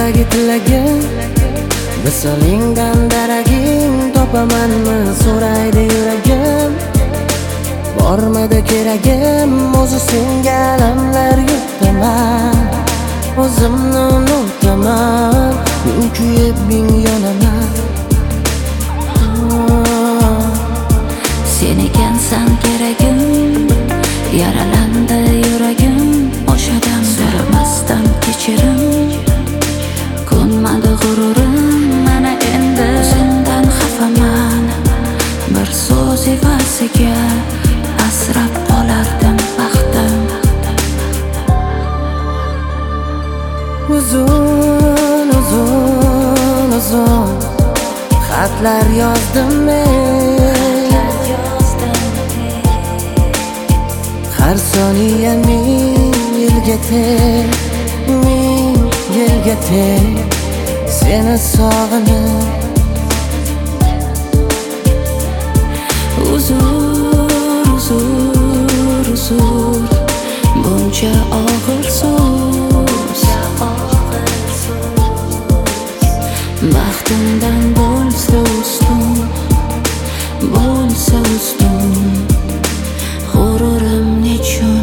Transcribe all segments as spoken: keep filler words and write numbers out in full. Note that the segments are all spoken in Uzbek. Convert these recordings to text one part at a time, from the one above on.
Ko'kdagi tilagim, visolingdan daraging topamanmi so'raydi yuragim. Bormadi keragim, o'zi senga alamlar yutaman. O'zimni unutaman, ming kuyib ming yonaman. Sen ekansan keragim, yaralandi yuragim. O'shadan so'ramasdan kechirim, ko'nmadi g'ururim. Mana endi sendan xafaman, bir so'z evasiga asrab qolardim baxtim. Uzun uzun uzun xatlar yozdim men, har soniya ming yilga teng, ming yilga teng seni sog'inib. Uzur uzur uzur buncha og'ir so'z, baxtimdan bo'lsa ustun, bo'lsa ustun g'ururim nechun.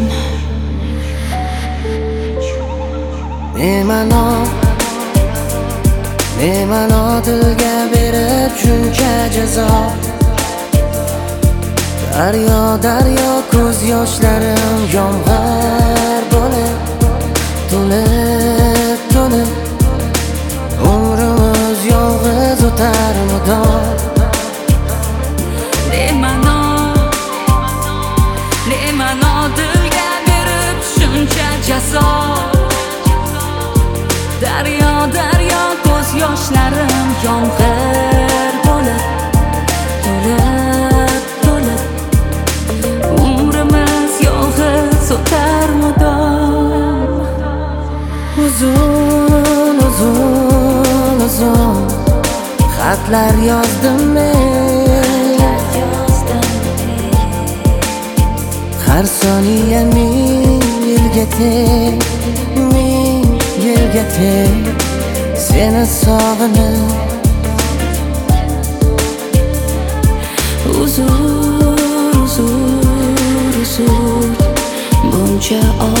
Nemano, nemano dilga berib shuncha jazo. Daryo, daryo ko'z yoshlarim yomg'ir bo'lib to'lib, to'lib umrimiz yolg'iz o'tar mudom. Nemano, nemano dilga berib shuncha jazo. Daryo, daryo ko'z yoshlarim yomg'ir bo'lib to'lib, to'lib umrimiz yolg'iz o'tar mudom. Uzun uzun uzun xatlar yozdim men, har soniya ming yilga teng, ming yilga teng seni sog'inib. Uzur uzur uzur buncha